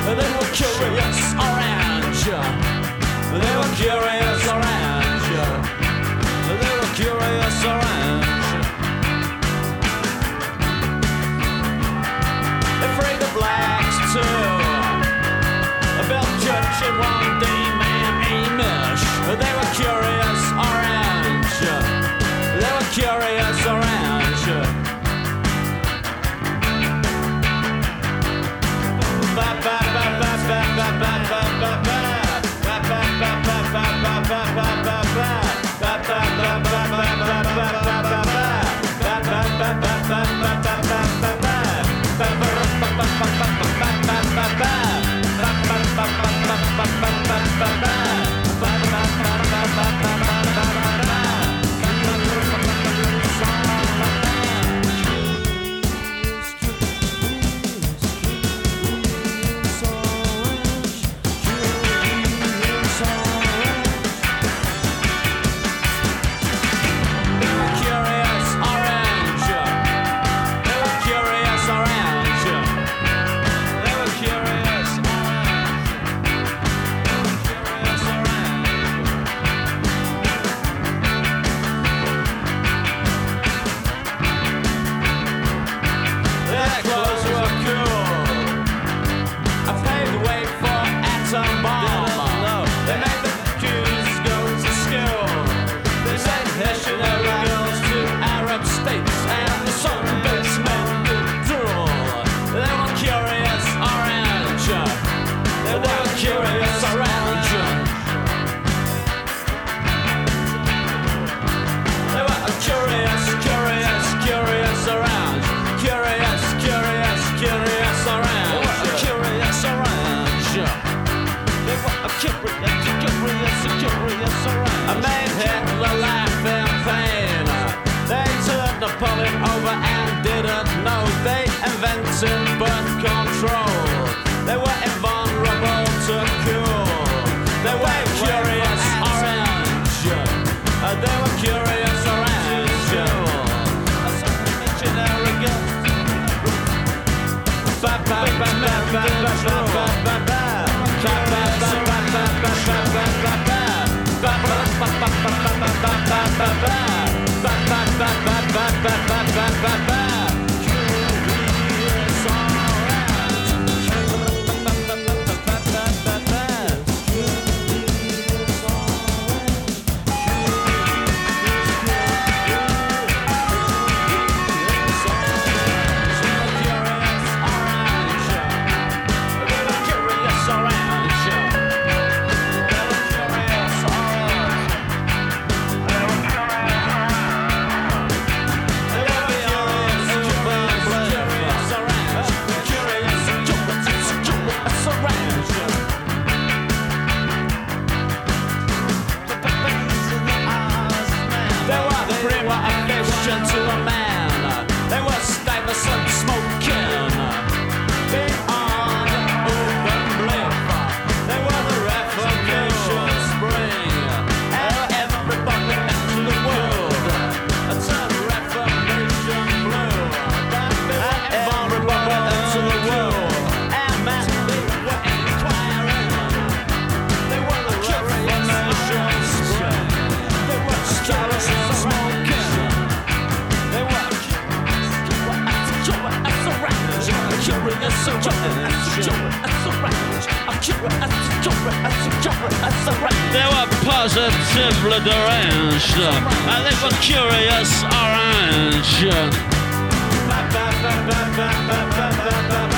They were curious orange. They were curious orange. They were curious orange. They freed the blacks too. Built church in one day, man, Amish. They were curious orange. They were curious orange. Ba ba ba ba ba ba ba ba ba ba. Ba ba ba ba ba ba ba ba ba ba. Ba ba ba ba ba ba ba ba ba ba. Ba ba ba ba ba ba ba ba ba ba. Ba ba ba ba ba ba ba ba ba. Napoleon over and didn't know they invented birth control. They were invulnerable to cool. They were curious orange. They were curious orange. Missionary guns. Ba ba ba ba ba ba ba ba ba ba. Ba ba ba ba ba ba ba ba ba ba. Ba ba ba ba ba ba ba ba ba ba. Ba ba ba ba ba ba ba ba ba. Curious orange. Ba ba ba ba ba ba ba ba. Curious orange. Curious orange. To a man, they were Stuyvesant smoking, beyond open bliff. They were the Reformation spring. Everybody in the world turned Reformation blue. Everybody into the world, and man, they were inquiring. They were the Reformation spring. They were Stuyvesant smoking. They were positively deranged, and they were curious orange.